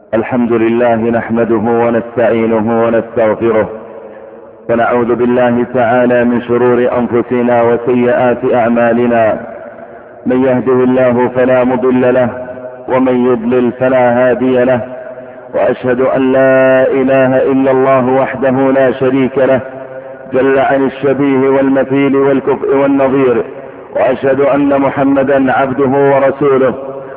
الحمد لله نحمده ونستعينه ونستغفره، ونعوذ بالله تعالى من شرور أنفسنا وسيئات أعمالنا. من يهده الله فلا مضل له، ومن يضلل فلا هادي له. وأشهد أن لا إله إلا الله وحده لا شريك له، جل عن الشبيه والمثيل والكفء والنظير. وأشهد أن محمدا عبده ورسوله،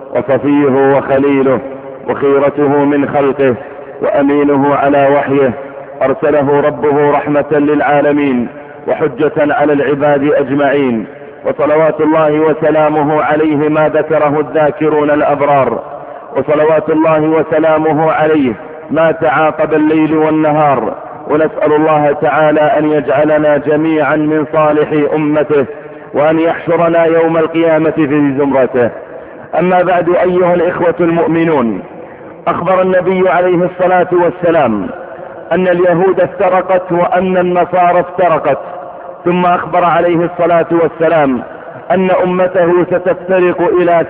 وصفيه وخليله، وخيرته من خلقه، وأمينه على وحيه. أرسله ربه رحمة للعالمين وحجة على العباد أجمعين، وصلوات الله وسلامه عليه ما ذكره الذاكرون الأبرار، وصلوات الله وسلامه عليه ما تعاقب الليل والنهار. ونسأل الله تعالى أن يجعلنا جميعا من صالح أمته، وأن يحشرنا يوم القيامة في زمرته. أما بعد، أيها الإخوة المؤمنون، أخبر النبي عليه الصلاة والسلام أن اليهود افترقت وأن النصارى افترقت، ثم أخبر عليه الصلاة والسلام أن أمته ستفترق إلى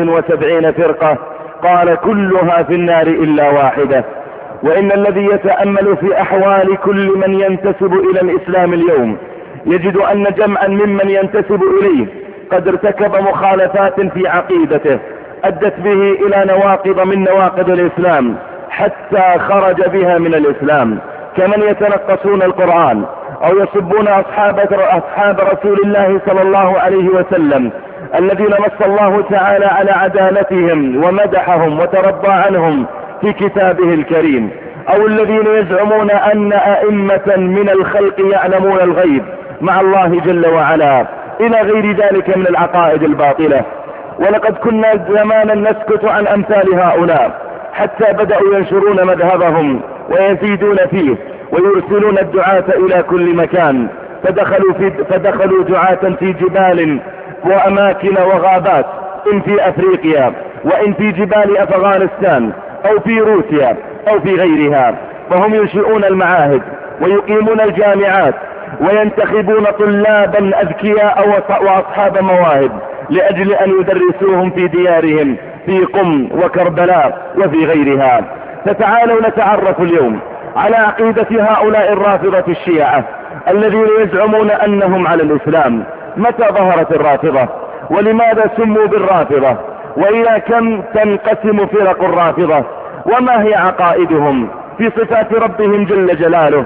73 فرقة، قال كلها في النار إلا واحدة. وإن الذي يتأمل في أحوال كل من ينتسب إلى الإسلام اليوم يجد أن جمعا ممن ينتسب إليه قد ارتكب مخالفات في عقيدته أدت به إلى نواقض من نواقض الإسلام، حتى خرج بها من الإسلام، كمن يتنقصون القرآن أو يسبون أصحاب رسول الله صلى الله عليه وسلم الذين نص الله تعالى على عدالتهم ومدحهم وترضى عنهم في كتابه الكريم، أو الذين يزعمون أن أئمة من الخلق يعلمون الغيب مع الله جل وعلا، إلى غير ذلك من العقائد الباطلة. ولقد كنا زمانا نسكت عن أمثال هؤلاء، حتى بدأوا ينشرون مذهبهم ويزيدون فيه ويرسلون الدعاة إلى كل مكان، فدخلوا دعاة في جبال وأماكن وغابات، إن في أفريقيا، وإن في جبال أفغانستان، أو في روسيا، أو في غيرها. فهم ينشئون المعاهد ويقيمون الجامعات وينتخبون طلابا أذكياء وأصحاب مواهب لأجل أن يدرسوهم في ديارهم في قم وكربلاء وفي غيرها. فتعالوا نتعرف اليوم على عقيدة هؤلاء الرافضة الشيعة الذين يزعمون أنهم على الإسلام. متى ظهرت الرافضة؟ ولماذا سموا بالرافضة؟ وإلى كم تنقسم فرق الرافضة؟ وما هي عقائدهم في صفات ربهم جل جلاله؟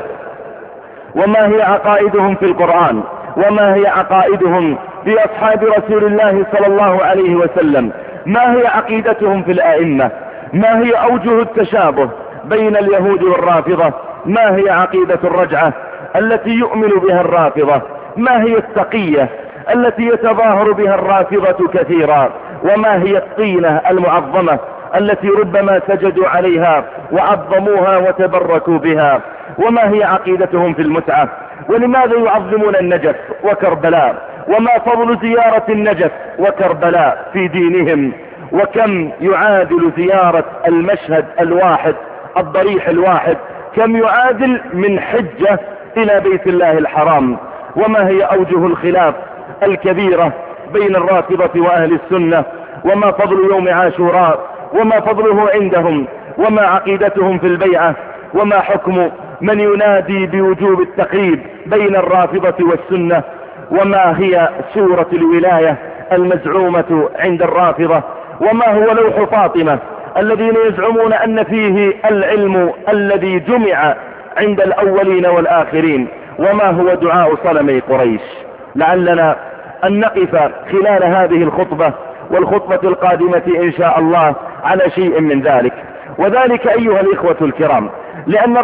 وما هي عقائدهم في القرآن؟ وما هي عقائدهم في أصحاب رسول الله صلى الله عليه وسلم؟ ما هي عقيدتهم في الآئمة؟ ما هي أوجه التشابه بين اليهود والرافضة؟ ما هي عقيدة الرجعة التي يؤمن بها الرافضة؟ ما هي التقية التي يتظاهر بها الرافضة كثيرا؟ وما هي الطينة المعظمة التي ربما سجدوا عليها وعظموها وتبركوا بها؟ وما هي عقيدتهم في المتعة؟ ولماذا يعظمون النجف وكربلاء؟ وما فضل زيارة النجف وكربلاء في دينهم؟ وكم يعادل زيارة المشهد الواحد الضريح الواحد، كم يعادل من حجة إلى بيت الله الحرام؟ وما هي أوجه الخلاف الكبيرة بين الرافضة وأهل السنة؟ وما فضل يوم عاشوراء؟ وما فضله عندهم؟ وما عقيدتهم في البيعة؟ وما حكم من ينادي بوجوب التقريب بين الرافضة والسنة؟ وما هي سورة الولاية المزعومة عند الرافضة؟ وما هو لوح فاطمة الذين يزعمون أن فيه العلم الذي جمع عند الأولين والآخرين؟ وما هو دعاء صنمي قريش؟ لعلنا أن نقف خلال هذه الخطبة والخطبة القادمة إن شاء الله على شيء من ذلك. وذلك أيها الإخوة الكرام لأن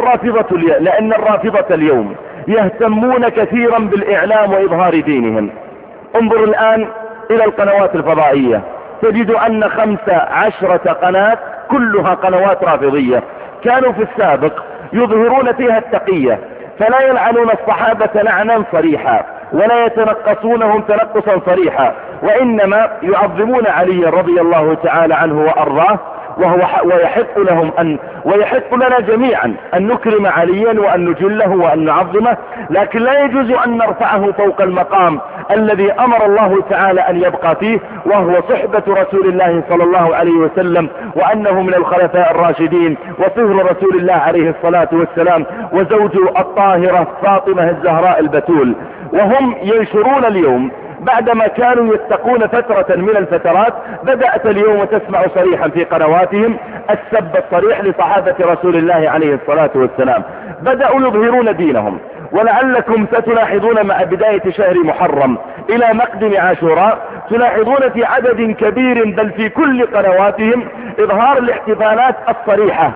الرافضة اليوم يهتمون كثيرا بالإعلام وإظهار دينهم. انظر الآن إلى القنوات الفضائية، تجد أن 15 قناة كلها قنوات رافضية. كانوا في السابق يظهرون فيها التقية، فلا يلعنون الصحابة لعنا صريحا ولا يتنقصونهم تنقصا صريحا، وإنما يعظمون علي رضي الله تعالى عنه وأرضاه ويحق لهم ويحق لنا جميعا أن نكرم عليا وأن نجله وأن نعظمه، لكن لا يجوز أن نرفعه فوق المقام الذي أمر الله تعالى أن يبقى فيه، وهو صحبة رسول الله صلى الله عليه وسلم، وأنه من الخلفاء الراشدين وصهر رسول الله عليه الصلاة والسلام، وزوج الطاهرة فاطمة الزهراء البتول. وهم ينشرون اليوم بعدما كانوا يتقون فترة من الفترات، بدأت اليوم تسمع صريحا في قنواتهم السب الصريح لصحابة رسول الله عليه الصلاة والسلام. بدأوا يظهرون دينهم، ولعلكم ستلاحظون مع بداية شهر محرم إلى مقدم عاشوراء تلاحظون في عدد كبير بل في كل قنواتهم إظهار الاحتفالات الصريحة،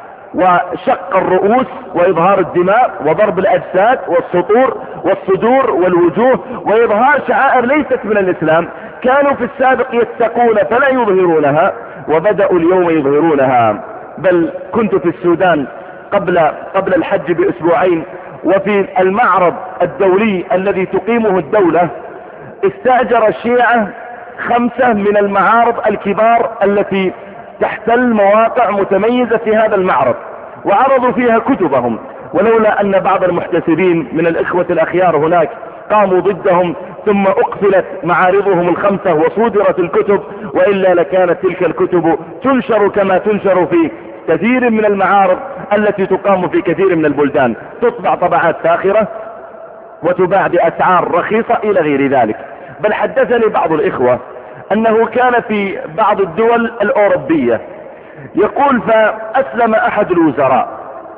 وشق الرؤوس وإظهار الدماء وضرب الأجساد والسطور والصدور والوجوه، وإظهار شعائر ليست من الإسلام. كانوا في السابق يتقون فلا يظهرونها، وبدأوا اليوم يظهرونها. بل كنت في السودان قبل الحج بأسبوعين، وفي المعرض الدولي الذي تقيمه الدولة استأجر الشيعة 5 من المعارض الكبار التي تحتل مواقع متميزة في هذا المعرض، وعرضوا فيها كتبهم، ولولا أن بعض المحتسبين من الإخوة الأخيار هناك قاموا ضدهم ثم أقفلت معارضهم 5 وصودرت الكتب، وإلا لكانت تلك الكتب تنشر كما تنشر في كثير من المعارض التي تقام في كثير من البلدان، تطبع طبعات فاخرة وتباع بأسعار رخيصة إلى غير ذلك. بل حدثني بعض الإخوة أنه كان في بعض الدول الأوروبية يقول فأسلم أحد الوزراء،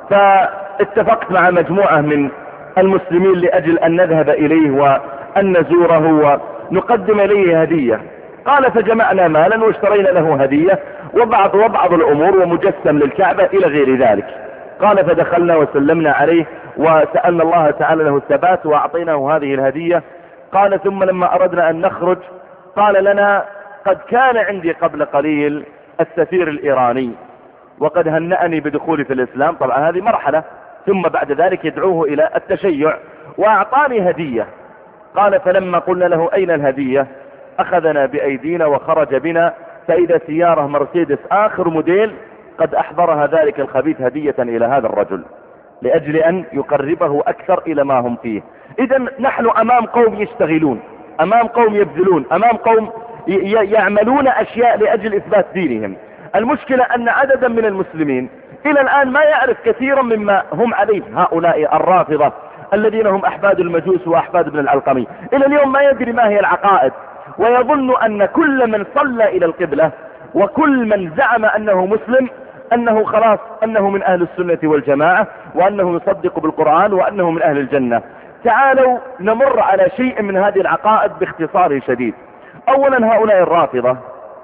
فاتفقت مع مجموعة من المسلمين لأجل أن نذهب إليه وأن نزوره ونقدم إليه هدية. قال فجمعنا مالا واشترينا له هدية وبعض الأمور ومجسم للكعبة إلى غير ذلك. قال فدخلنا وسلمنا عليه وسألنا الله تعالى له الثبات وأعطيناه هذه الهدية. قال ثم لما أردنا أن نخرج قال لنا قد كان عندي قبل قليل السفير الإيراني وقد هنأني بدخولي في الإسلام، طبعا هذه مرحلة، ثم بعد ذلك يدعوه إلى التشيع وأعطاني هدية. قال فلما قلنا له أين الهدية أخذنا بأيدينا وخرج بنا، فإذا سيارة مرسيدس آخر موديل قد أحضرها ذلك الخبيث هدية إلى هذا الرجل لأجل أن يقربه أكثر إلى ما هم فيه. إذا نحن أمام قوم يشتغلون، أمام قوم يبذلون، أمام قوم يعملون أشياء لأجل إثبات دينهم. المشكلة أن عددا من المسلمين إلى الآن ما يعرف كثيرا مما هم عليه هؤلاء الرافضة الذين هم أحفاد المجوس وأحفاد ابن العلقمي، إلى اليوم ما يدري ما هي العقائد، ويظن أن كل من صلى إلى القبلة وكل من زعم أنه مسلم أنه خلاص أنه من أهل السنة والجماعة، وأنه يصدق بالقرآن، وأنه من أهل الجنة. تعالوا نمر على شيء من هذه العقائد باختصار شديد. أولا هؤلاء الرافضة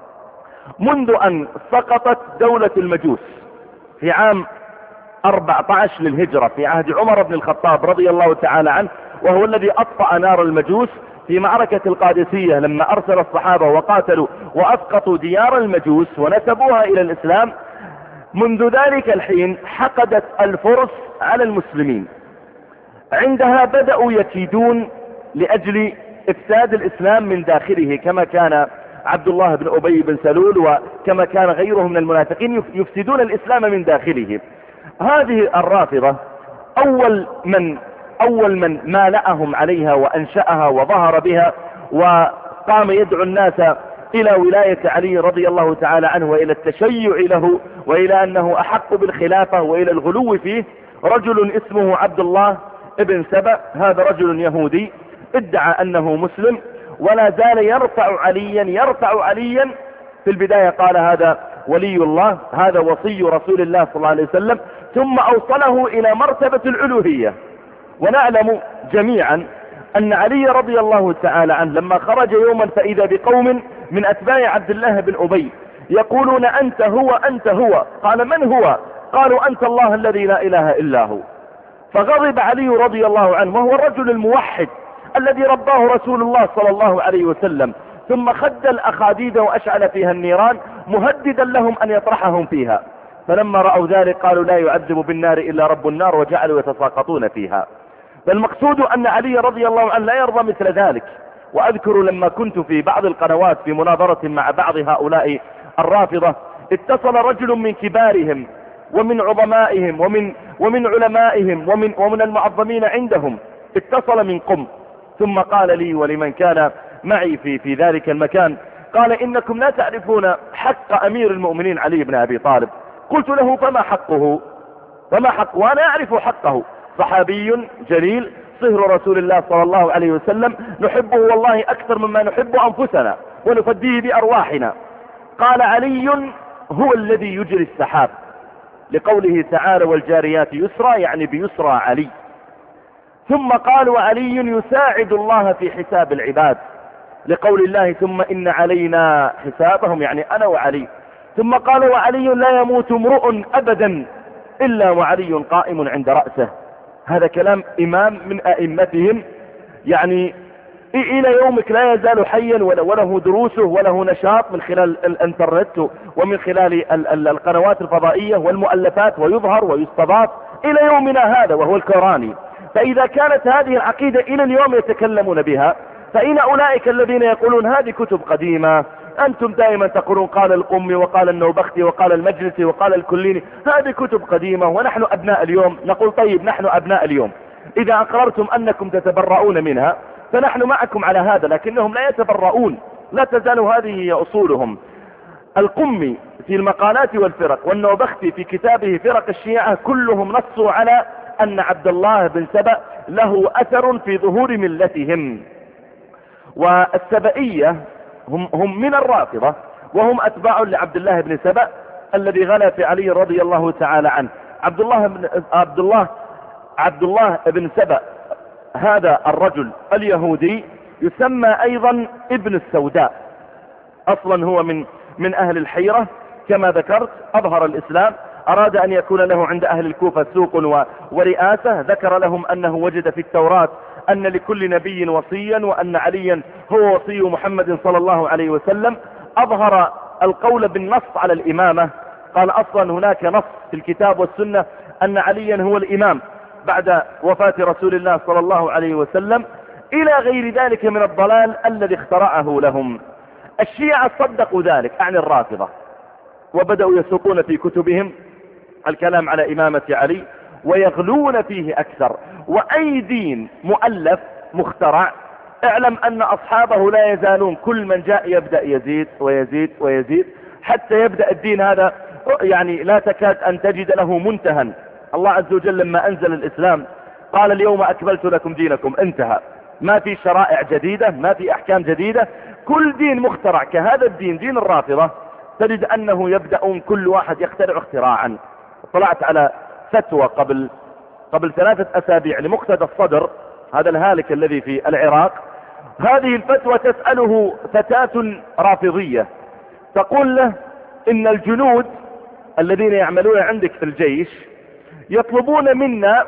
منذ أن سقطت دولة المجوس في عام 14 للهجرة في عهد عمر بن الخطاب رضي الله تعالى عنه، وهو الذي أطفأ نار المجوس في معركة القادسية لما أرسل الصحابة وقاتلوا وأسقطوا ديار المجوس ونسبوها إلى الإسلام. منذ ذلك الحين حقدت الفرس على المسلمين، عندها بدأوا يكيدون لأجل إفساد الإسلام من داخله، كما كان عبد الله بن أبي بن سلول وكما كان غيرهم من المنافقين يفسدون الإسلام من داخله. هذه الرافضة أول من مالأهم عليها وأنشأها وظهر بها وقام يدعو الناس إلى ولاية علي رضي الله تعالى عنه وإلى التشيع له وإلى أنه أحق بالخلافة وإلى الغلو فيه، رجل اسمه عبد الله ابن سبأ. هذا رجل يهودي ادعى أنه مسلم ولا زال يرفع عليا. في البداية قال هذا ولي الله، هذا وصي رسول الله صلى الله عليه وسلم، ثم أوصله إلى مرتبة الألوهية. ونعلم جميعا أن علي رضي الله تعالى عنه لما خرج يوما فإذا بقوم من أتباع عبد الله بن أبي يقولون أنت هو. قال من هو؟ قالوا أنت الله الذي لا إله إلا هو. فغضب علي رضي الله عنه، وهو الرجل الموحد الذي رباه رسول الله صلى الله عليه وسلم، ثم خد الأخاديد وأشعل فيها النيران مهددا لهم أن يطرحهم فيها. فلما رأوا ذلك قالوا لا يعذب بالنار إلا رب النار، وجعلوا يتساقطون فيها. فالمقصود أن علي رضي الله عنه لا يرضى مثل ذلك. وأذكر لما كنت في بعض القنوات في مناظرة مع بعض هؤلاء الرافضة اتصل رجل من كبارهم ومن عظمائهم ومن علمائهم ومن المعظمين عندهم، اتصل من قم، ثم قال لي ولمن كان معي في ذلك المكان، قال إنكم لا تعرفون حق أمير المؤمنين علي بن أبي طالب. قلت له فما حقه؟ وأنا أعرف حقه، صحابي جليل صهر رسول الله صلى الله عليه وسلم، نحبه والله أكثر مما نحب أنفسنا ونفديه بأرواحنا. قال علي هو الذي يجري السحاب، لقوله تعالى والجاريات يسرى، يعني بيسرى علي. ثم قال وعلي يساعد الله في حساب العباد، لقول الله ثم إن علينا حسابهم، يعني أنا وعلي. ثم قال وعلي لا يموت امرؤ أبدا إلا وعلي قائم عند رأسه. هذا كلام إمام من أئمتهم، يعني إلى يومك لا يزال حيا وله دروسه وله نشاط من خلال الانترنت ومن خلال القنوات الفضائية والمؤلفات، ويظهر ويستضاف إلى يومنا هذا، وهو الكوراني. فإذا كانت هذه العقيدة إلى اليوم يتكلمون بها، فإن أولئك الذين يقولون هذه كتب قديمة، أنتم دائما تقولون قال القمي وقال النوبختي وقال المجلسي وقال الكليني، هذه كتب قديمة ونحن أبناء اليوم. نقول طيب نحن أبناء اليوم، إذا أقررتم أنكم تتبرؤون منها فنحن معكم على هذا، لكنهم لا يتبرؤون، لا تزال هذه هي أصولهم. القمي في المقالات والفرق، والنوبختي في كتابه فرق الشيعة، كلهم نصوا على أن عبد الله بن سبأ له أثر في ظهور ملتهم. والسبئية هم من الرافضة، وهم أتباع لعبد الله بن سبأ الذي غلا في علي رضي الله تعالى عنه. عبد الله بن سبأ هذا الرجل اليهودي يسمى أيضا ابن السوداء، أصلا هو من أهل الحيرة كما ذكرت، أظهر الإسلام، أراد أن يكون له عند أهل الكوفة سوق ورئاسة، ذكر لهم أنه وجد في التوراة أن لكل نبي وصيا وأن عليا هو وصي محمد صلى الله عليه وسلم. أظهر القول بالنص على الإمامة، قال أصلا هناك نص في الكتاب والسنة أن عليا هو الإمام بعد وفاة رسول الله صلى الله عليه وسلم، إلى غير ذلك من الضلال الذي اخترعه لهم. الشيعة صدقوا ذلك عن الرافضة، وبدأوا يسوقون في كتبهم الكلام على إمامة علي ويغلون فيه أكثر. وأي دين مؤلف مخترع اعلم أن أصحابه لا يزالون، كل من جاء يبدأ يزيد ويزيد ويزيد حتى يبدأ الدين هذا يعني لا تكاد أن تجد له منتهى. الله عز وجل لما أنزل الإسلام قال اليوم أكملت لكم دينكم، انتهى، ما في شرائع جديدة، ما في أحكام جديدة. كل دين مخترع كهذا الدين، دين الرافضة، تجد أنه يبدأون كل واحد يخترع اختراعا. طلعت على فتوى قبل 3 أسابيع لمقتدى الصدر، هذا الهالك الذي في العراق. هذه الفتوى تسأله فتاة رافضية، تقول له إن الجنود الذين يعملون عندك في الجيش يطلبون منا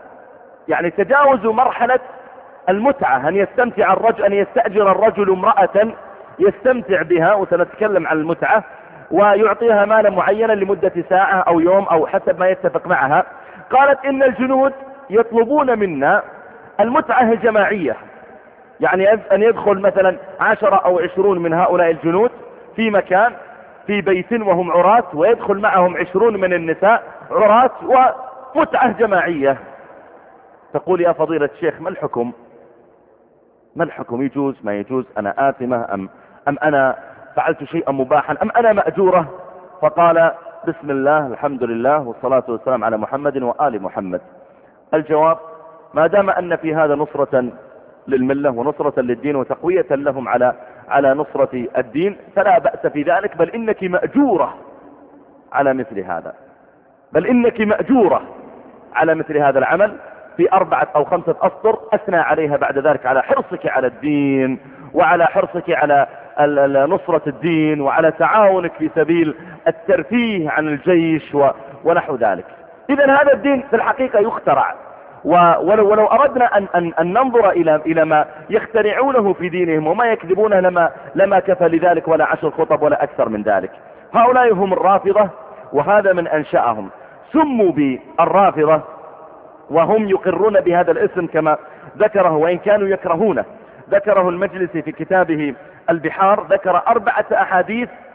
يعني تجاوزوا مرحلة المتعة، أن يستمتع الرجل، أن يستأجر الرجل امرأة يستمتع بها، وسنتكلم عن المتعة، ويعطيها مالا معينا لمدة ساعة أو يوم أو حسب ما يتفق معها. قالت إن الجنود يطلبون منا المتعة الجماعية، يعني أن يدخل مثلا 10 أو 20 من هؤلاء الجنود في في بيت وهم عراة، ويدخل معهم 20 من النساء عراة، ومتعة جماعية. تقول يا فضيلة الشيخ ما الحكم؟ يجوز ما يجوز؟ أنا آثمة أم أنا فعلت شيئا مباحا أم أنا مأجورة؟ فقال بسم الله الحمد لله والصلاة والسلام على محمد وآل محمد. الجواب ما دام أن في هذا نصرة للملة ونصرة للدين وتقوية لهم على نصرة الدين فلا بأس في ذلك، بل إنك مأجورة على مثل هذا، على مثل هذا العمل في 4 أو 5 أسطر. أثنى عليها بعد ذلك على حرصك على الدين وعلى حرصك على نصرة الدين وعلى تعاونك في سبيل الترفيه عن الجيش ونحو ذلك. إذن هذا الدين في الحقيقة يخترع، ولو أردنا أن ننظر إلى ما يخترعونه في دينهم وما يكذبونه لما كفى لذلك ولا 10 خطب ولا أكثر من ذلك. هؤلاء هم الرافضة، وهذا من أنشأهم، سموا بالرافضة وهم يقرون بهذا الاسم كما ذكره، وإن كانوا يكرهونه. ذكره المجلسي في كتابه البحار، ذكر 4 أحاديث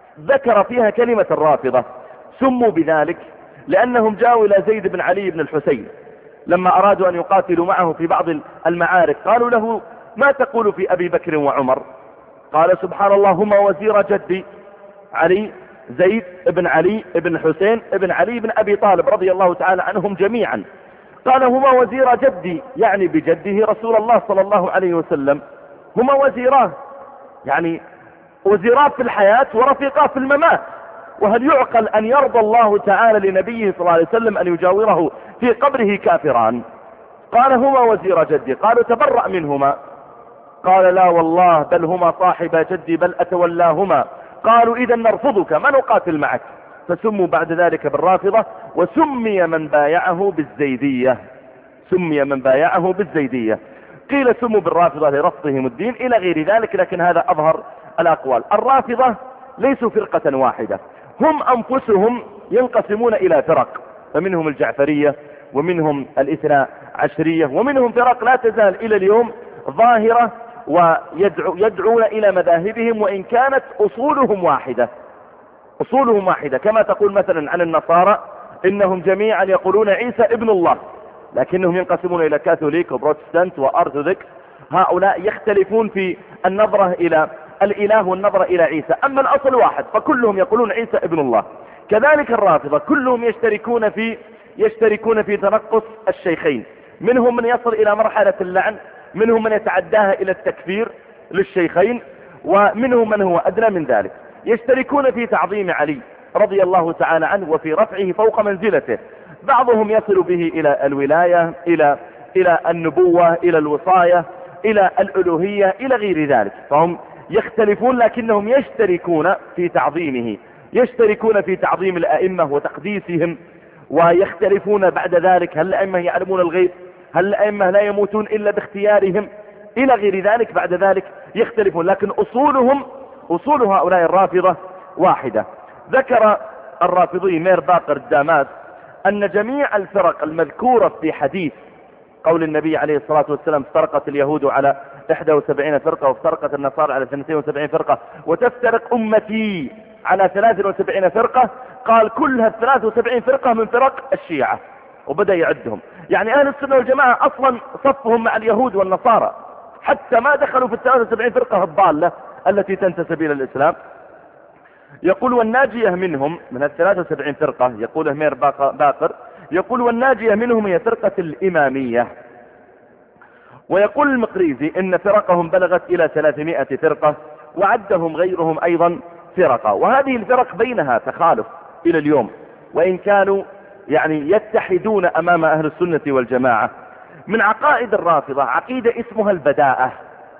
ذكر فيها كلمة الرافضة. سموا بذلك لأنهم جاءوا إلى زيد بن علي بن الحسين لما أرادوا أن يقاتلوا معه في بعض المعارك، قالوا له: ما تقول في أبي بكر وعمر؟ قال: سبحان الله، هما وزير جدي علي، زيد بن علي بن الحسين بن علي بن أبي طالب رضي الله تعالى عنهم جميعا. قال: هما وزير جدي، يعني بجده رسول الله صلى الله عليه وسلم. هما وزيراه، يعني وزيراه في الحياة ورفيقاه في الممات. وهل يعقل أن يرضى الله تعالى لنبيه صلى الله عليه وسلم أن يجاوره في قبره كافران؟ قال: هما وزير جدي. قالوا: تبرأ منهما. قال: لا والله، بل هما صاحب جدي، بل أتولاهما. قالوا: إذا نرفضك، ما نقاتل معك. فسموا بعد ذلك بالرافضة، وسمي من بايعه بالزيدية. سمي من بايعه بالزيدية. قيل سموا بالرافضة لرفضهم الدين إلى غير ذلك، لكن هذا أظهر الأقوال. الرافضة ليسوا فرقة واحدة، هم أنفسهم ينقسمون إلى فرق، فمنهم الجعفرية، ومنهم الاثنا عشرية، ومنهم فرق لا تزال إلى اليوم ظاهرة ويدعون إلى مذاهبهم، وإن كانت أصولهم واحدة. أصولهم واحدة، كما تقول مثلا عن النصارى إنهم جميعا يقولون عيسى ابن الله، لكنهم ينقسمون إلى كاثوليك وبروتستانت وأرثوذكس. هؤلاء يختلفون في النظرة إلى الإله والنظرة إلى عيسى، أما الأصل واحد، فكلهم يقولون عيسى ابن الله. كذلك الرافضة كلهم يشتركون في تنقص الشيخين، منهم من يصل إلى مرحلة اللعن، منهم من يتعداها إلى التكفير للشيخين، ومنهم من هو أدنى من ذلك. يشتركون في تعظيم علي رضي الله تعالى عنه وفي رفعه فوق منزلته. بعضهم يصل به إلى الولاية، إلى النبوة، إلى الوصاية، إلى الألوهية، إلى غير ذلك. فهم يختلفون لكنهم يشتركون في تعظيمه، يشتركون في تعظيم الأئمة وتقديسهم. ويختلفون بعد ذلك: هل الأئمة يعلمون الغيب؟ هل الأئمة لا يموتون إلا باختيارهم؟ إلى غير ذلك. بعد ذلك يختلفون، لكن أصول هؤلاء الرافضة واحدة. ذكر الرافضي مير باقر الدامات أن جميع الفرق المذكورة في حديث قول النبي عليه الصلاة والسلام: افترقت اليهود على 71 فرقة، وافترقت النصارى على 72 فرقة، وتفترق أمتي على 73 فرقة. قال: كلها 73 فرقة من فرق الشيعة، وبدأ يعدهم. يعني أهل السنة والجماعة أصلا صفهم مع اليهود والنصارى، حتى ما دخلوا في 73 فرقة الضالة التي تنتسب إلى الإسلام. يقول: والناجية منهم، من 73 فرقة، يقول مير باقر، يقول: والناجية منهم هي فرقة الإمامية. ويقول المقريزي إن فرقهم بلغت إلى 300 فرقة، وعدهم غيرهم أيضا فرقة. وهذه الفرق بينها تخالف إلى اليوم، وإن كانوا يعني يتحدون أمام أهل السنة والجماعة. من عقائد الرافضة عقيدة اسمها البداءة.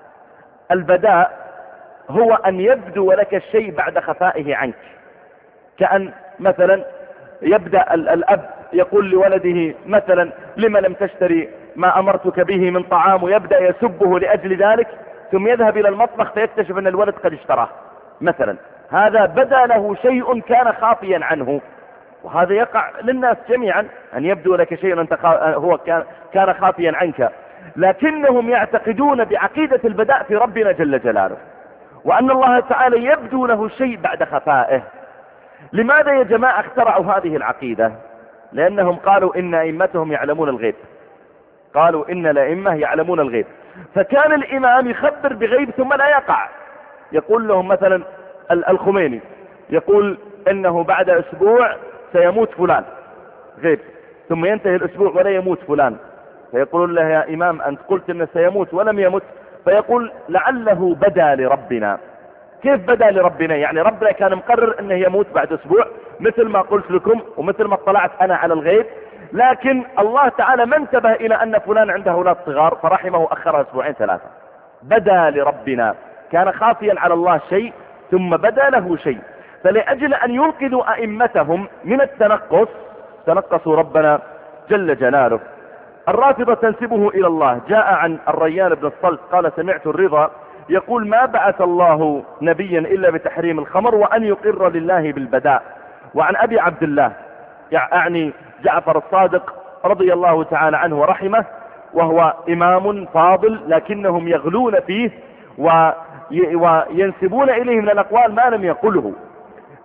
البداء هو أن يبدو لك الشيء بعد خفائه عنك. كأن مثلا يبدأ الأب يقول لولده مثلا: لما لم تشتري ما أمرتك به من طعام، ويبدأ يسبه لأجل ذلك، ثم يذهب إلى المطبخ فيكتشف أن الولد قد اشتراه مثلا. هذا بدا له شيء كان خافيا عنه، وهذا يقع للناس جميعا، أن يبدو لك شيء أنت هو كان خافيا عنك. لكنهم يعتقدون بعقيدة البداء في ربنا جل جلاله، وأن الله تعالى يبدو له شيء بعد خفائه. لماذا يا جماعة اخترعوا هذه العقيدة؟ لأنهم قالوا إن أئمتهم يعلمون الغيب. قالوا إن الأئمة يعلمون الغيب، فكان الإمام يخبر بغيب ثم لا يقع. يقول لهم مثلا الخميني يقول إنه بعد أسبوع سيموت فلان، غيب، ثم ينتهي الأسبوع ولا يموت فلان، فيقول له: يا إمام أنت قلت إنه سيموت ولم يمت. فيقول: لعله بدا لربنا. كيف بدا لربنا؟ يعني ربنا كان مقرر انه يموت بعد اسبوع مثل ما قلت لكم ومثل ما اطلعت انا على الغيب، لكن الله تعالى ما انتبه الى ان فلان عنده اولاد صغار فرحمه واخرها اسبوعين ثلاثة. بدا لربنا، كان خافيا على الله شيء ثم بدا له شيء. فلأجل ان ينقذوا ائمتهم من التنقص تنقصوا ربنا جل جلاله. الرافضة تنسبه الى الله. جاء عن الريان بن الصلت قال: سمعت الرضا يقول: ما بعث الله نبيا إلا بتحريم الخمر وأن يقر لله بالبداء. وعن أبي عبد الله يعني جعفر الصادق رضي الله تعالى عنه ورحمه، وهو إمام فاضل لكنهم يغلون فيه وينسبون إليه من الأقوال ما لم يقله.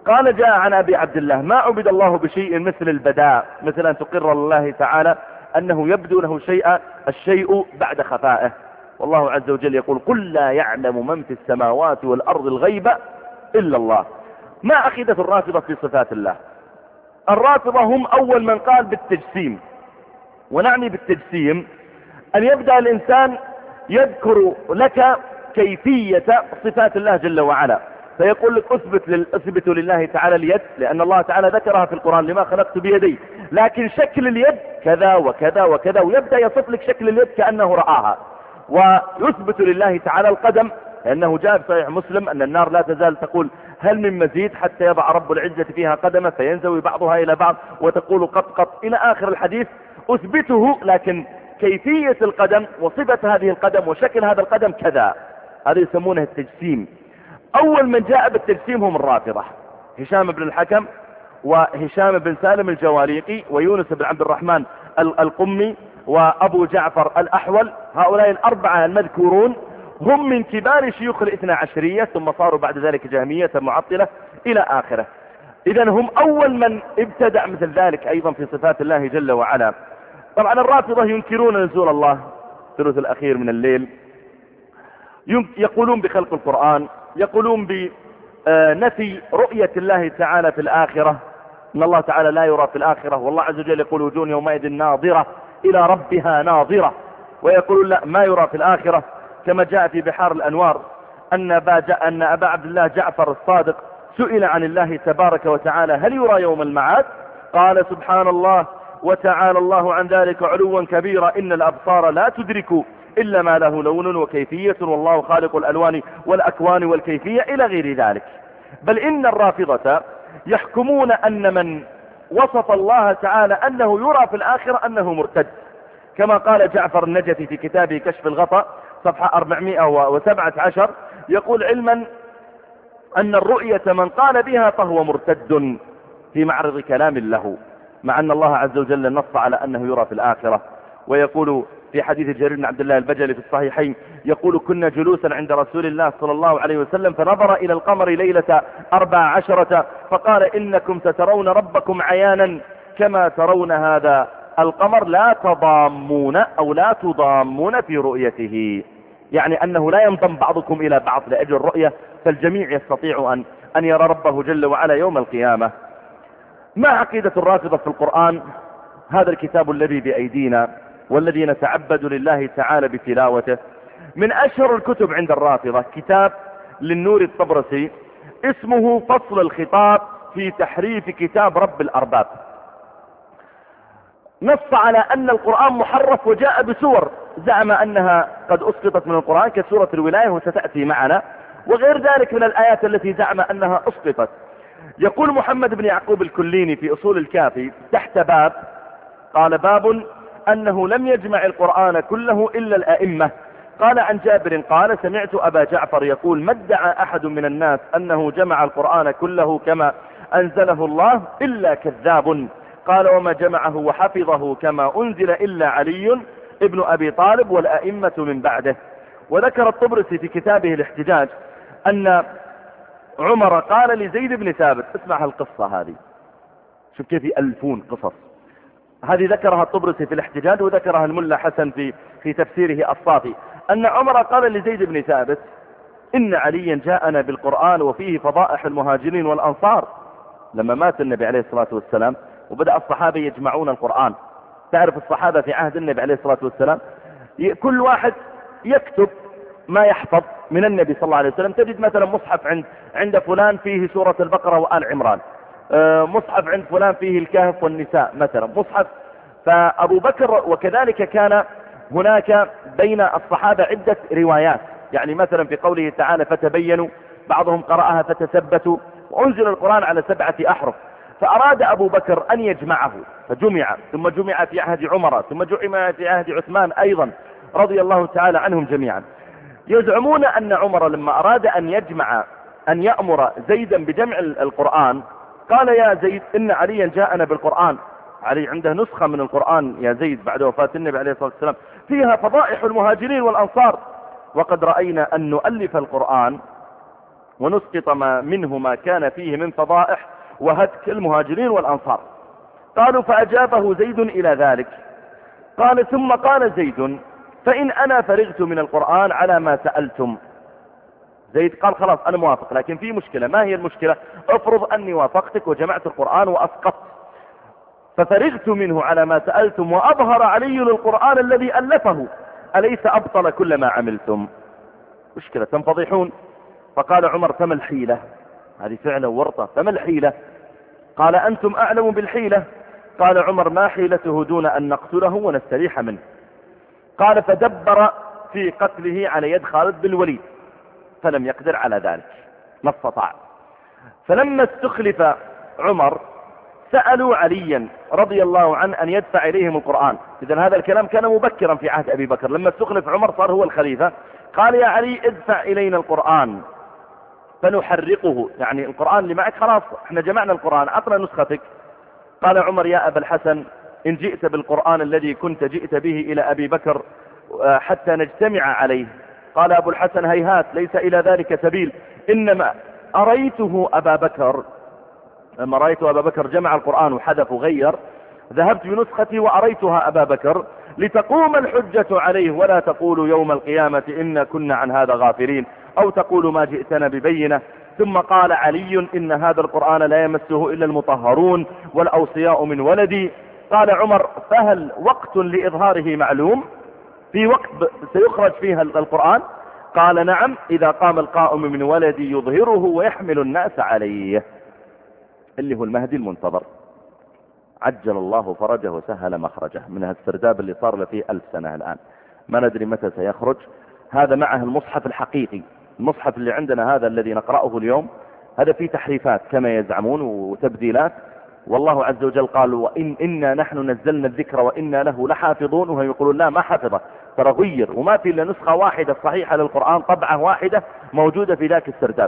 قال جاء عن أبي عبد الله: ما عبد الله بشيء مثل البداء، مثل أن تقر لله تعالى أنه يبدو له الشيء بعد خفائه. والله عز وجل يقول: قل لا يعلم من في السماوات والأرض الغيب إلا الله. ما عقيدة الرافضة في صفات الله؟ الرافضة هم أول من قال بالتجسيم، ونعني بالتجسيم أن يبدأ الإنسان يذكر لك كيفية صفات الله جل وعلا، فيقول لك اثبت لله تعالى اليد، لأن الله تعالى ذكرها في القرآن: لما خلقت بيدي، لكن شكل اليد كذا وكذا وكذا، ويبدأ يصف لك شكل اليد كأنه رآها. ويثبت لله تعالى القدم، لأنه جاء في صحيح مسلم أن النار لا تزال تقول: هل من مزيد، حتى يضع رب العزة فيها قدمه فينزوي بعضها إلى بعض وتقول قط قط إلى آخر الحديث. أثبته، لكن كيفية القدم وصفة هذه القدم وشكل هذا القدم كذا، هذا يسمونه التجسيم. أول من جاء بالتجسيم هم الرافضة: هشام بن الحكم، وهشام بن سالم الجواليقي، ويونس بن عبد الرحمن القمي، وأبو جعفر الأحول. هؤلاء الأربعة المذكورون هم من كبار شيوخ الاثنى عشرية، ثم صاروا بعد ذلك جهمية معطلة إلى آخره. إذن هم أول من ابتدع مثل ذلك أيضا في صفات الله جل وعلا. طبعا الرافضة ينكرون نزول الله الثلث الأخير من الليل، يقولون بخلق القرآن، يقولون بنفي رؤية الله تعالى في الآخرة، إن الله تعالى لا يرى في الآخرة، والله عز وجل يقول: وجوه يومئذ ناظرة إلى ربها ناظرة. ويقولون لا، ما يرى في الآخرة، كما جاء في بحار الأنوار أن أبا عبد الله جعفر الصادق سئل عن الله تبارك وتعالى: هل يرى يوم المعاد؟ قال: سبحان الله وتعالى الله عن ذلك علوا كبيرا، إن الأبصار لا تدرك إلا ما له لون وكيفية، والله خالق الألوان والأكوان والكيفية، إلى غير ذلك. بل إن الرافضة يحكمون أن من وصف الله تعالى أنه يرى في الآخرة أنه مرتد، كما قال جعفر النجفي في كتابه كشف الغطاء صفحة 417، يقول: علما أن الرؤية من قال بها فهو مرتد، في معرض كلام له، مع أن الله عز وجل نص على أنه يرى في الآخرة. ويقول في حديث جرير بن عبد الله البجلي في الصحيحين، يقول: كنا جلوسا عند رسول الله صلى الله عليه وسلم، فنظر إلى القمر ليلة 14 فقال: إنكم سترون ربكم عيانا كما ترون هذا القمر، لا تضامون أو لا تضامون في رؤيته، يعني أنه لا ينضم بعضكم إلى بعض لأجل الرؤية، فالجميع يستطيع أن يرى ربه جل وعلا يوم القيامة. ما عقيدة الرافضة في القرآن؟ هذا الكتاب الذي بأيدينا والذي نتعبد لله تعالى بتلاوته، من أشهر الكتب عند الرافضة كتاب للنور الطبرسي اسمه فصل الخطاب في تحريف كتاب رب الأرباب. نص على أن القرآن محرف، وجاء بسور زعم أنها قد أسقطت من القرآن كسورة الولاية، وستأتي معنا، وغير ذلك من الآيات التي زعم أنها أسقطت. يقول محمد بن يعقوب الكليني في أصول الكافي تحت باب، قال: باب أنه لم يجمع القرآن كله إلا الأئمة. قال عن جابر قال: سمعت أبا جعفر يقول: ما ادعى أحد من الناس أنه جمع القرآن كله كما أنزله الله إلا كذاب. قال: وما جمعه وحفظه كما أنزل إلا علي ابن أبي طالب والأئمة من بعده. وذكر الطبرسي في كتابه الاحتجاج أن عمر قال لزيد بن ثابت، اسمع القصة هذه، شوف كيف يألفون قصص، هذه ذكرها الطبرسي في الاحتجاج، وذكرها الملا حسن في تفسيره الصافي، أن عمر قال لزيد بن ثابت: إن عليا جاءنا بالقرآن وفيه فضائح المهاجرين والأنصار. لما مات النبي عليه الصلاة والسلام وبدأ الصحابة يجمعون القرآن، تعرف الصحابة في عهد النبي عليه الصلاة والسلام كل واحد يكتب ما يحفظ من النبي صلى الله عليه وسلم. تجد مثلا مصحف عند فلان فيه سورة البقرة وآل عمران، مصحف عند فلان فيه الكهف والنساء مثلا، مصحف. فأبو بكر وكذلك كان هناك بين الصحابة عدة روايات، يعني مثلا في قوله تعالى: فتبينوا، بعضهم قرأها فتثبتوا، وأنزل القرآن على 7 أحرف. فأراد أبو بكر أن يجمعه فجمع، ثم جمع في عهد عمر، ثم جمع في عهد عثمان أيضا رضي الله تعالى عنهم جميعا. يزعمون أن عمر لما أراد أن يأمر زيدا بجمع القرآن قال: يا زيد إن عليا جاءنا بالقرآن، علي عنده نسخة من القرآن يا زيد بعد وفاة النبي عليه الصلاة والسلام فيها فضائح المهاجرين والأنصار، وقد رأينا أن نؤلف القرآن ونسقط منه ما كان فيه من فضائح وهتك المهاجرين والأنصار. قالوا فأجابه زيد إلى ذلك. قال ثم قال زيد فإن أنا فرغت من القرآن على ما سألتم. زيد قال خلاص أنا موافق، لكن في مشكلة. ما هي المشكلة؟ افرض أني وافقتك وجمعت القرآن وأسقطت، ففرغت منه على ما سألتم وأظهر علي القرآن الذي ألفه، أليس أبطل كل ما عملتم؟ مشكلة تنفضحون. فقال عمر فما الحيلة؟ هذه فعلا ورطة، فما الحيلة؟ قال أنتم أعلم بالحيلة. قال عمر ما حيلته دون أن نقتله ونستريح منه. قال فدبر في قتله على يد خالد بن الوليد فلم يقدر على ذلك، ما استطاع. فلما استخلف عمر سألوا عليا رضي الله عنه أن يدفع إليهم القرآن. إذن هذا الكلام كان مبكرا في عهد أبي بكر. لما استخلف عمر صار هو الخليفة، قال يا علي ادفع إلينا القرآن فنحرقه، يعني القرآن اللي معك خلاص احنا جمعنا القرآن، أعطنا نسختك. قال عمر يا أبا الحسن إن جئت بالقرآن الذي كنت جئت به إلى أبي بكر حتى نجتمع عليه. قال أبو الحسن هيهات، ليس إلى ذلك سبيل، إنما أريته أبا بكر، لما رأيت أبا بكر جمع القرآن وحذف وغير، ذهبت بنسختي وأريتها أبا بكر لتقوم الحجة عليه، ولا تقول يوم القيامة إنا كنا عن هذا غافلين، أو تقول ما جئتنا ببينة. ثم قال علي إن هذا القرآن لا يمسه إلا المطهرون والأوصياء من ولدي. قال عمر فهل وقت لإظهاره معلوم؟ في وقت سيخرج فيها القرآن؟ قال نعم، إذا قام القائم من ولدي يظهره ويحمل الناس عليه، اللي هو المهدي المنتظر، عجل الله فرجه وسهل مخرجه من هالسرداب اللي صار له فيه 1000 سنة الآن، ما ندري متى سيخرج. هذا معه المصحف الحقيقي، المصحف اللي عندنا هذا الذي نقرأه اليوم، هذا فيه تحريفات كما يزعمون وتبديلات. والله عز وجل قال إنا نحن نزلنا الذكر وإنا له لحافظون، وهم يقولون لا ما حفظه، ترى غير، وما في إلا نسخة واحدة صحيحة للقرآن، طبعة واحدة موجودة في ذاك السرداب.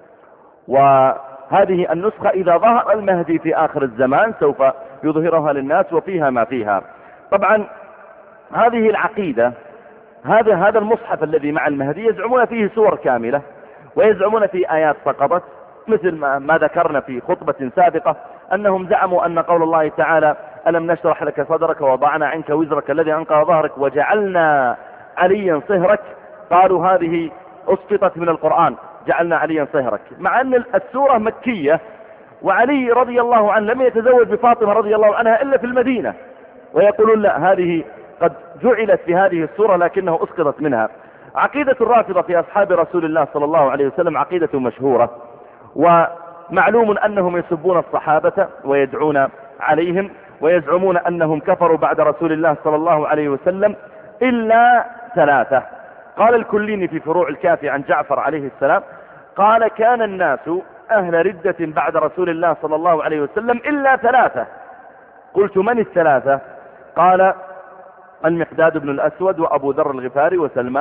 وهذه النسخة إذا ظهر المهدي في آخر الزمان سوف يظهرها للناس وفيها ما فيها. طبعا هذه العقيدة، هذا المصحف الذي مع المهدي يزعمون فيه سور كاملة، ويزعمون فيه آيات سقطت، مثل ما ذكرنا في خطبة سابقة أنهم زعموا أن قول الله تعالى ألم نشرح لك صدرك ووضعنا عنك وزرك الذي أنقض ظهرك وجعلنا عليا صهرك، قالوا هذه أسقطت من القرآن، جعلنا عليا صهرك، مع أن السورة مكية، وعلي رضي الله عنه لم يتزوج بفاطمة رضي الله عنها إلا في المدينة، ويقولون لا هذه قد جعلت في هذه السورة لكنه أسقطت منها. عقيدة الرافضة في أصحاب رسول الله صلى الله عليه وسلم عقيدة مشهورة، ومعلوم أنهم يسبون الصحابة ويدعون عليهم، ويزعمون أنهم كفروا بعد رسول الله صلى الله عليه وسلم إلا 3. قال الكليني في فروع الكافي عن جعفر عليه السلام، قال كان الناس أهل ردة بعد رسول الله صلى الله عليه وسلم إلا 3. قلت من ال3؟ قال المقداد بن الأسود وأبو ذر الغفاري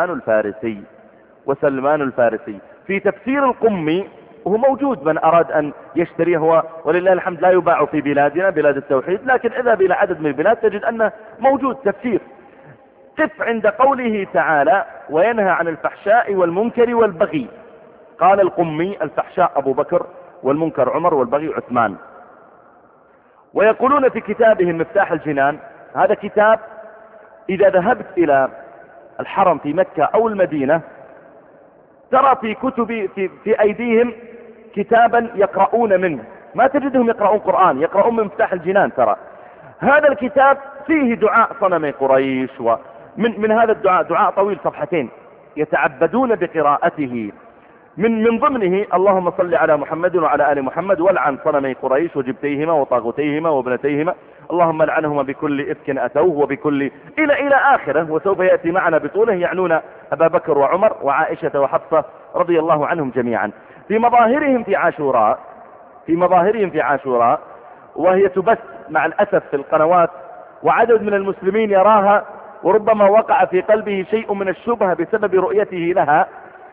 وسلمان الفارسي. في تفسير القمي وهو موجود، من أراد أن يشتريه هو ولله الحمد لا يباع في بلادنا بلاد التوحيد، لكن إذا إلى عدد من البلاد تجد أنه موجود تفسير. قف عند قوله تعالى وينهى عن الفحشاء والمنكر والبغي، قال القمي الفحشاء أبو بكر والمنكر عمر والبغي عثمان. ويقولون في كتابهم مفتاح الجنان، هذا كتاب إذا ذهبت إلى الحرم في مكة أو المدينة ترى في كتب في أيديهم كتابا يقرؤون منه، ما تجدهم يقرؤون قرآن، يقرؤون من مفتاح الجنان. ترى هذا الكتاب فيه دعاء صنم قريش، ومن هذا الدعاء دعاء طويل صفحتين يتعبدون بقراءته، من ضمنه اللهم صل على محمد وعلى آل محمد والعن صنمي قريش وجبتيهما وطاغوتيهما وابنتيهما، اللهم لعنهما بكل إفك أتوه وبكل إلى آخره، وسوف يأتي معنا بطوله، يعنون أبا بكر وعمر وعائشة وحفصة رضي الله عنهم جميعا. في مظاهرهم في عاشوراء وهي تبث مع الأسف في القنوات، وعدد من المسلمين يراها، وربما وقع في قلبه شيء من الشبهة بسبب رؤيته لها.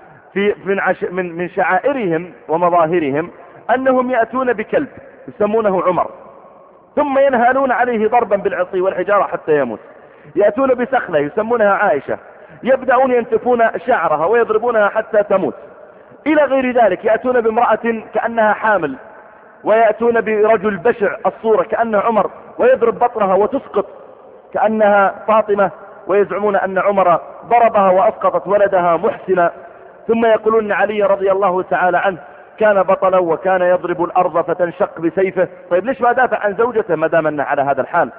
من شعائرهم ومظاهرهم أنهم يأتون بكلب يسمونه عمر، ثم ينهالون عليه ضربا بالعصي والحجارة حتى يموت. يأتون بسخلة يسمونها عائشة، يبدأون ينتفون شعرها ويضربونها حتى تموت. إلى غير ذلك. يأتون بامرأة كأنها حامل، ويأتون برجل بشع الصورة كأنه عمر ويضرب بطنها وتسقط كأنها فاطمة، ويزعمون أن عمر ضربها وأسقطت ولدها محسنا، ثم يقولون أن علي رضي الله تعالى عنه كان بطلا وكان يضرب الأرض فتنشق بسيفه. طيب ليش ما دافع عن زوجته ما دام أنه على هذا الحال؟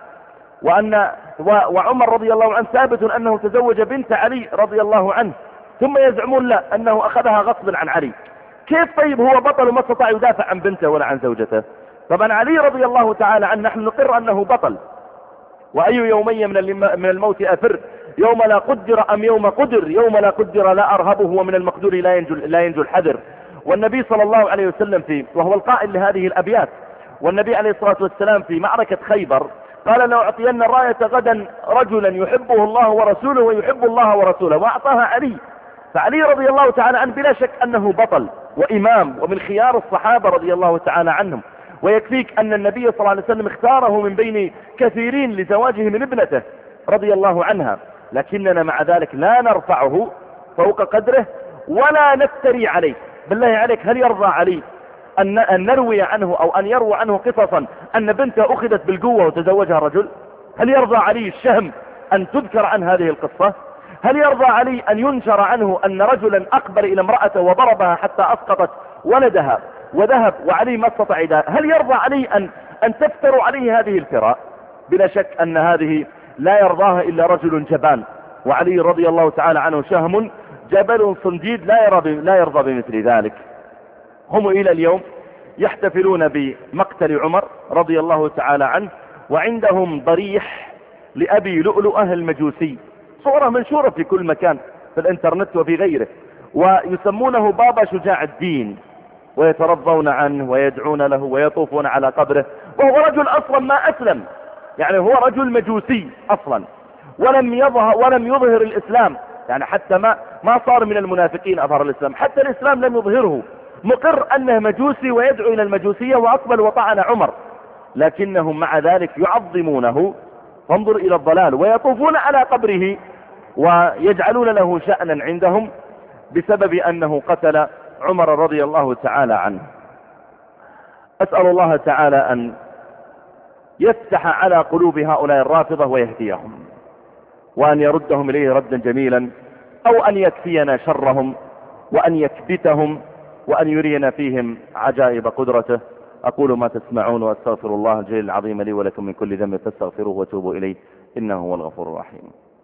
وعمر رضي الله عنه ثابت أنه تزوج بنت علي رضي الله عنه، ثم يزعمون لا أنه أخذها غصبا عن علي. كيف طيب هو بطل وما استطاع يدافع عن بنته ولا عن زوجته؟ طبعا علي رضي الله تعالى عنه نحن نقر أنه بطل، وأي يومي من الموت أفر، يوم لا قدر أم يوم قدر، يوم لا قدر لا أرهبه ومن المقدور لا ينجو الحذر. والنبي صلى الله عليه وسلم وهو القائل لهذه الأبيات، والنبي عليه الصلاة والسلام في معركة خيبر قال: لو أعطين الراية غدا رجلا يحبه الله ورسوله ويحب الله ورسوله، وأعطاها علي. فعلي رضي الله تعالى عنه بلا شك أنه بطل وإمام ومن خيار الصحابة رضي الله تعالى عنهم، ويكفيك أن النبي صلى الله عليه وسلم اختاره من بين كثيرين لزواجه من ابنته رضي الله عنها، لكننا مع ذلك لا نرفعه فوق قدره ولا نفتري عليه. بالله عليك هل يرضى علي أن نروي عنه أو أن يروى عنه قصصا أن بنته أخذت بالقوة وتزوجها رجل؟ هل يرضى علي الشهم أن تذكر عن هذه القصة؟ هل يرضى علي أن ينشر عنه أن رجلا أقبل إلى امرأته وضربها حتى أسقطت ولدها وذهب وعلي ما استطاع ذلك؟ هل يرضى علي أن تفتروا عليه هذه الفراء؟ بلا شك أن هذه لا يرضاها إلا رجل جبان، وعلي رضي الله تعالى عنه شهم جبل صنديد لا يرضى بمثل ذلك. هم إلى اليوم يحتفلون بمقتل عمر رضي الله تعالى عنه، وعندهم ضريح لأبي لؤلؤة المجوسي، صورة منشورة في كل مكان في الانترنت وفي غيره، ويسمونه بابا شجاع الدين، ويترضون عنه ويدعون له ويطوفون على قبره، وهو رجل أصلا ما أسلم، يعني هو رجل مجوسي أصلا، ولم يظهر الإسلام، يعني حتى ما صار من المنافقين أظهر الإسلام، حتى الإسلام لم يظهره، مقر أنه مجوسي ويدعو إلى المجوسية وأقبل وطعن عمر، لكنهم مع ذلك يعظمونه. فانظر إلى الضلال، ويطوفون على قبره ويجعلون له شأنا عندهم بسبب أنه قتل عمر رضي الله تعالى عنه. أسأل الله تعالى أن يفتح على قلوب هؤلاء الرافضة ويهديهم، وأن يردهم إليه ردا جميلا، أو أن يكفينا شرهم وأن يكبتهم وأن يرينا فيهم عجائب قدرته. أقول ما تسمعون وأستغفر الله الجليل العظيم لي ولكم من كل ذنب فاستغفروه وتوبوا إليه إنه هو الغفور الرحيم.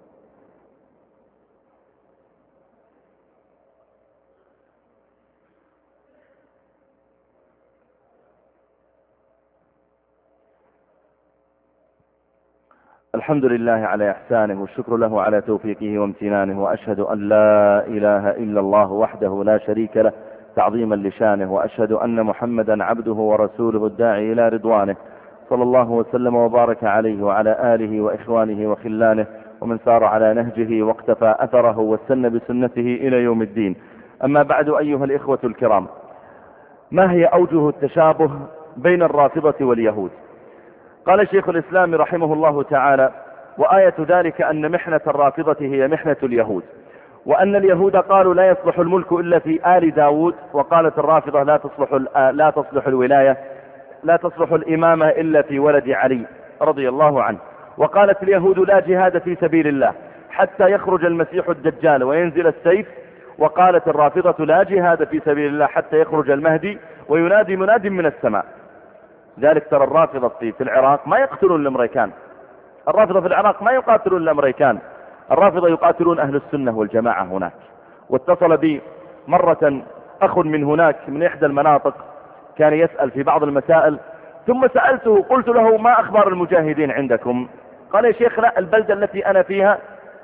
الحمد لله على إحسانه، والشكر له على توفيقه وامتنانه، وأشهد أن لا إله إلا الله وحده لا شريك له تعظيما لشانه، وأشهد أن محمدا عبده ورسوله الداعي إلى رضوانه، صلى الله وسلم وبارك عليه وعلى آله وإخوانه وخلانه ومن سار على نهجه واقتفى أثره واستنى بسنته إلى يوم الدين. أما بعد، أيها الإخوة الكرام، ما هي أوجه التشابه بين الرافضة واليهود؟ قال شيخ الإسلام رحمه الله تعالى: وآية ذلك أن محنة الرافضة هي محنة اليهود، وأن اليهود قالوا لا يصلح الملك إلا في آل داود، وقالت الرافضة لا تصلح الولاية، لا تصلح الإمامة إلا في ولد علي رضي الله عنه. وقالت اليهود لا جهاد في سبيل الله حتى يخرج المسيح الدجال وينزل السيف، وقالت الرافضة لا جهاد في سبيل الله حتى يخرج المهدي وينادي مناد من السماء. ذلك ترى الرافضة في العراق ما يقتلون الأمريكان، الرافضة في العراق ما يقاتلون الأمريكان، الرافضة يقاتلون أهل السنة والجماعة هناك. واتصل بي مرة أخ من هناك من إحدى المناطق، كان يسأل في بعض المسائل، ثم سألته قلت له: ما أخبار المجاهدين عندكم؟ قال: يا شيخ لا، البلدة التي أنا فيها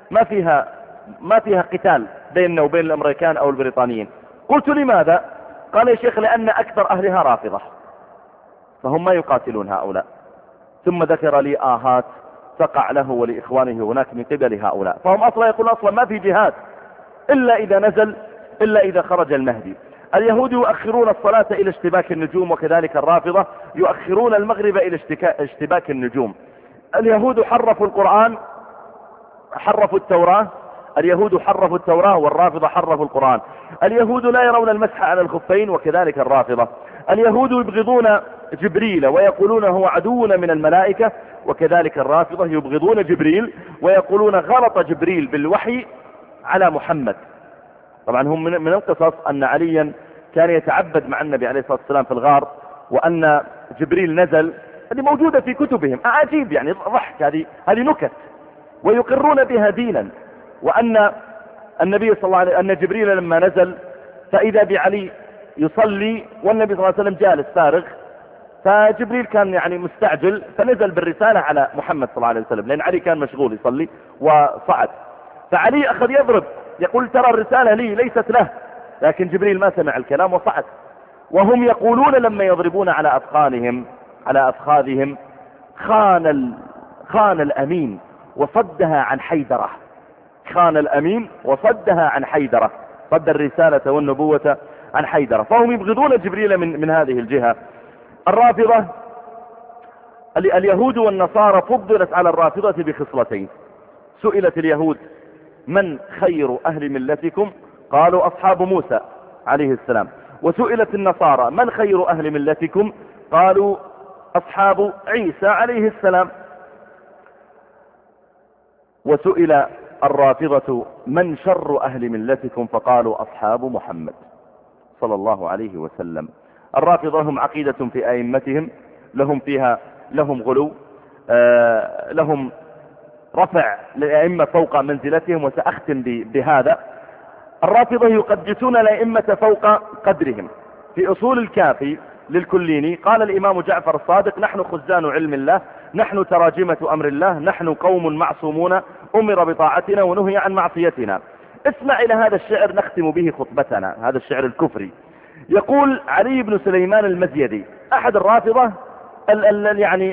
ما فيها قتال بيننا وبين الأمريكان أو البريطانيين. قلت: لماذا؟ قال: يا شيخ لأن أكثر أهلها رافضة، فهم ما يقاتلون هؤلاء. ثم ذكر لي آهات تقع له ولإخوانه هناك من قبل هؤلاء، فهم أصلا يقول أصلا ما في جهاد إلا إذا نزل، إلا إذا خرج المهدي. اليهود يؤخرون الصلاة إلى اشتباك النجوم، وكذلك الرافضة يؤخرون المغرب إلى اشتباك النجوم. اليهود حرفوا القرآن، حرفوا التوراة، اليهود حرفوا التوراة والرافضة حرفوا القرآن. اليهود لا يرون المسح على الخفين وكذلك الرافضة. اليهود يبغضون جبريل ويقولون هو عدونا من الملائكة، وكذلك الرافضة يبغضون جبريل ويقولون غلط جبريل بالوحي على محمد. طبعا هم من القصص أن عليا كان يتعبد مع النبي عليه الصلاة والسلام في الغار، وأن جبريل نزل، هذه موجودة في كتبهم، عجيب يعني ضحك، هذه نكت ويقرون بها دينا. وأن النبي صلى الله عليه أن جبريل لما نزل فإذا بعلي يصلي والنبي صلى الله عليه وسلم جالس فارغ، فجبريل كان يعني مستعجل فنزل بالرسالة على محمد صلى الله عليه وسلم، لأن علي كان مشغول يصلي وصعد، فعلي أخذ يضرب يقول ترى الرسالة لي ليست له، لكن جبريل ما سمع الكلام وصعد. وهم يقولون لما يضربون على أفخاذهم خان الأمين وصدها عن حيدرة، خان الأمين وصدها عن حيدرة، صد الرسالة والنبوة عن حيدرة. فهم يبغضون جبريل من هذه الجهة. الرافضة، اليهود والنصارى فضلت على الرافضة بخصلتين. سئلت اليهود من خير أهل ملتكم؟ قالوا أصحاب موسى عليه السلام. وسئلت النصارى من خير أهل ملتكم؟ قالوا أصحاب عيسى عليه السلام. وسئل الرافضة من شر أهل ملتكم؟ فقالوا أصحاب محمد صلى الله عليه وسلم. الرافضة هم عقيدة في أئمتهم، لهم غلو، لهم رفع للأئمة فوق منزلتهم، وسأختم بهذا. الرافضة يقدسون الأئمة فوق قدرهم. في أصول الكافي للكليني قال الإمام جعفر الصادق: نحن خزان علم الله، نحن تراجمة أمر الله، نحن قوم معصومون أمر بطاعتنا ونهي عن معصيتنا. اسمع إلى هذا الشعر نختم به خطبتنا، هذا الشعر الكفري. يقول علي بن سليمان المزيدي أحد الرافضة يعني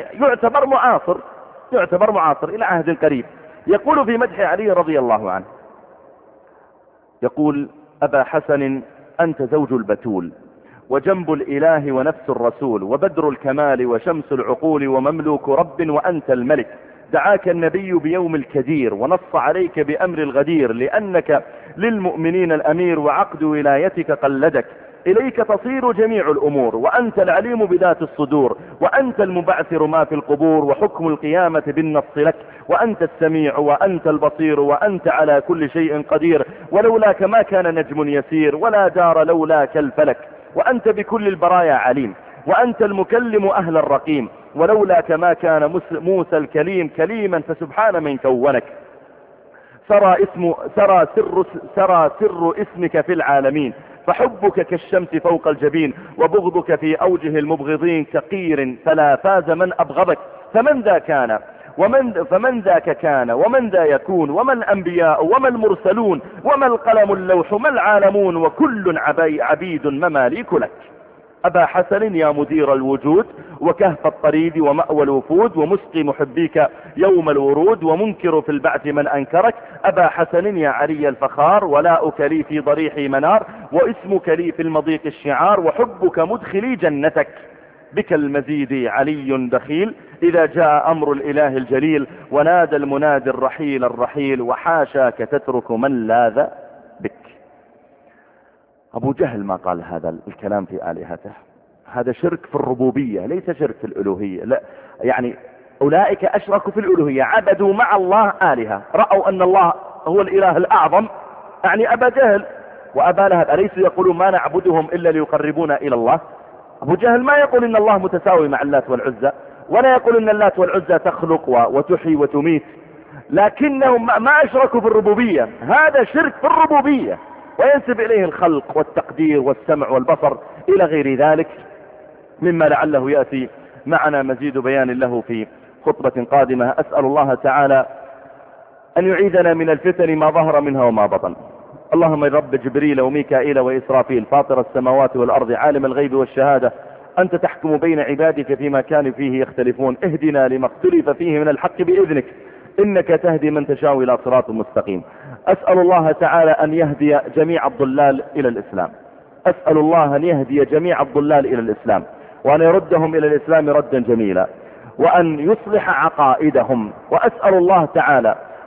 يعتبر معاصر إلى عهد قريب، يقول في مدح علي رضي الله عنه، يقول: أبا حسن أنت زوج البتول وجنب الإله ونفس الرسول وبدر الكمال وشمس العقول ومملوك رب وأنت الملك. دعاك النبي بيوم الكدير ونص عليك بأمر الغدير، لأنك للمؤمنين الأمير وعقد ولايتك قلدك. إليك تصير جميع الأمور وأنت العليم بذات الصدور، وأنت المبعثر ما في القبور، وحكم القيامة بالنص لك، وأنت السميع وأنت البصير وأنت على كل شيء قدير. ولولاك ما كان نجم يسير ولا دار لولاك الفلك، وأنت بكل البرايا عليم، وأنت المكلم أهل الرقيم. ولولاك ما كان موسى الكليم كليما، فسبحان من كونك. سرى سر اسمك في العالمين، فحبك كالشمس فوق الجبين، وبغضك في أوجه المبغضين كقير، فلا فاز من أبغضك. فمن ذاك كان ومن ذا يكون، وما الأنبياء وما المرسلون، وما القلم اللوح ما العالمون، وكل عبيد مماليك لك. أبا حسن يا مدير الوجود، وكهف الطريد ومأوى الوفود، ومسقي محبيك يوم الورود، ومنكر في البعث من أنكرك. أبا حسن يا علي الفخار، ولاؤك لي في ضريحي منار، واسمك لي في المضيق الشعار، وحبك مدخلي جنتك. بك المزيد علي بخيل، إذا جاء أمر الإله الجليل، ونادى المنادي الرحيل، وحاشاك تترك من لاذ بك. أبو جهل ما قال هذا الكلام في آلهته، هذا شرك في الربوبية ليس شرك في الألوهية. لا، يعني أولئك أشركوا في الألوهية، عبدوا مع الله آلهة، رأوا أن الله هو الإله الأعظم. يعني أبا جهل وأبا لهب أليسوا يقولون ما نعبدهم إلا ليقربونا إلى الله؟ أبو جهل ما يقول إن الله متساوي مع اللات والعزى، ولا يقول إن اللات والعزى تخلق وتحيي وتميت، لكنهم ما أشركوا في الربوبية. هذا شرك في الربوبية، وينسب إليه الخلق والتقدير والسمع والبصر إلى غير ذلك، مما لعله يأتي معنا مزيد بيان له في خطبة قادمة. أسأل الله تعالى أن يعيذنا من الفتن ما ظهر منها وما بطن. اللهم يا رب جبريل وميكائيل وإسرافيل فاطر السماوات والأرض عالم الغيب والشهادة، أنت تحكم بين عبادك فيما كانوا فيه يختلفون، اهدنا لما اختلف فيه من الحق بإذنك، إنك تهدي من تشاء إلى صراط مستقيم. أسأل الله تعالى أن يهدي جميع الضلال إلى الإسلام، أسأل الله أن يهدي جميع الضلال إلى الإسلام، وأن يردهم إلى الإسلام ردا جميلا، وأن يصلح عقائدهم. وأسأل الله تعالى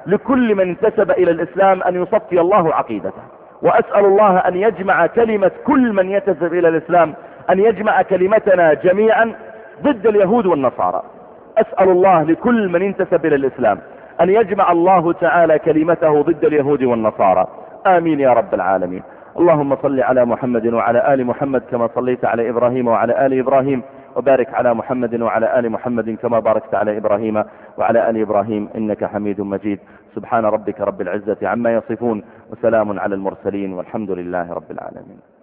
لكل من انتسب إلى الإسلام أن يصفي الله عقيدته، وأسأل الله أن يجمع كلمة كل من ينتسب إلى الإسلام، أن يجمع كلمتنا جميعا ضد اليهود والنصارى. أسأل الله لكل من انتسب إلى الإسلام أن يجمع الله تعالى كلمته ضد اليهود والنصارى. آمين يا رب العالمين. اللهم صل على محمد وعلى آل محمد كما صليت على إبراهيم وعلى آل إبراهيم، وبارك على محمد وعلى آل محمد كما باركت على إبراهيم وعلى آل إبراهيم إنك حميد مجيد. سبحان ربك رب العزة عما يصفون، وسلام على المرسلين، والحمد لله رب العالمين.